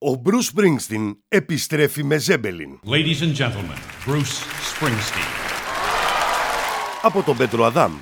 Ο Μπρους Σπρίνγκστιν επιστρέφει με Zeppelin. Ladies and gentlemen, Bruce Springsteen. Από τον Πέτρο Αδάμ.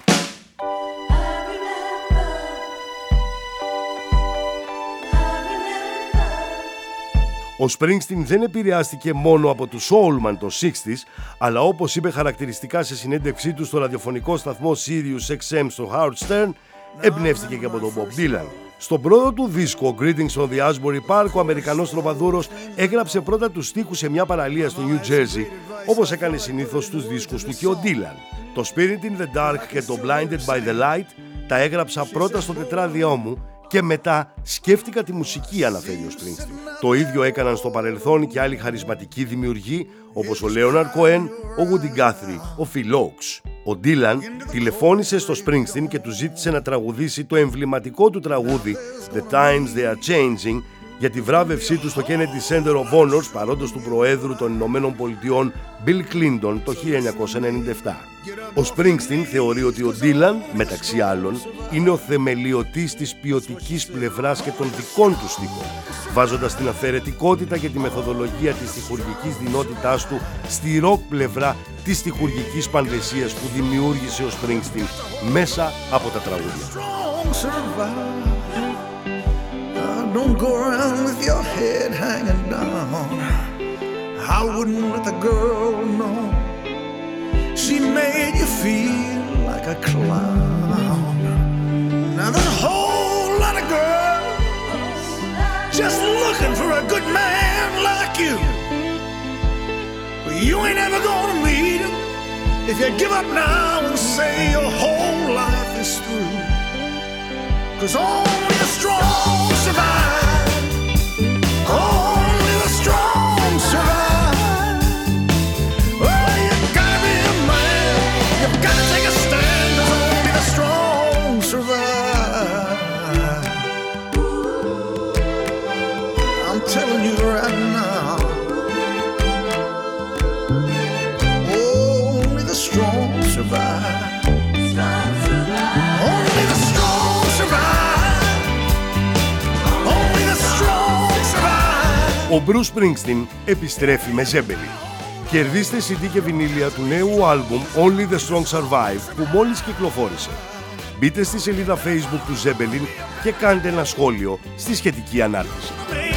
Ο Springsteen δεν επηρεάστηκε μόνο από τους Soulman των 60's, αλλά όπως είπε χαρακτηριστικά σε συνέντευξή του στο ραδιοφωνικό σταθμό Sirius XM στο Howard Stern, εμπνεύστηκε και από τον Bob Dylan. Στον πρώτο του δίσκο Greetings on the Asbury Park, ο Αμερικανός τροπαδούρος έγραψε πρώτα τους στίχους σε μια παραλία στο New Jersey, όπως έκανε συνήθως στους δίσκους του και ο Dylan. Το Spirit in the Dark και το Blinded by the Light τα έγραψα πρώτα στο τετράδιό μου και μετά σκέφτηκα τη μουσική, αναφέρει ο Springsteen. Το ίδιο έκαναν στο παρελθόν και άλλοι χαρισματικοί δημιουργοί όπως ο Leonard Cohen, ο Woody Guthrie, ο Phil Oakes. Ο Dylan τηλεφώνησε στο Springsteen και του ζήτησε να τραγουδήσει το εμβληματικό του τραγούδι The Times They Are Changing για τη βράβευσή του στο Kennedy Center of Honors παρόντος του Προέδρου των Ηνωμένων Πολιτειών Bill Clinton το 1997. Ο Springsteen θεωρεί ότι ο Dylan, μεταξύ άλλων, είναι ο θεμελιωτής της ποιοτικής πλευράς και των δικών του στίχων, βάζοντας την αφαιρετικότητα και τη μεθοδολογία της στιχουργικής δυνότητάς του στη ροκ πλευρά της στιχουργικής πανδεσίας που δημιούργησε ο Springsteen μέσα από τα τραγούδια. Don't go around with your head hanging down. I wouldn't let the girl know. She made you feel like a clown. Now there's a whole lot of girls just looking for a good man like you. But you ain't ever gonna meet him if you give up now and say your whole life is through. 'Cause only the strong survive. Only the strong survive. Oh, you gotta be a man. You've gotta take a stand. 'Cause only the strong survive. I'm telling you right now. Only the strong survive. Only the strong survive. Only the strong survive. Ο Bruce Springsteen επιστρέφει με Zeppelin. Κερδίστε CD και βινίλια του νέου άλμπουμ Only the Strong Survive που μόλις κυκλοφόρησε. Μπείτε στη σελίδα Facebook του Zeppelin και κάντε ένα σχόλιο στη σχετική ανάρτηση.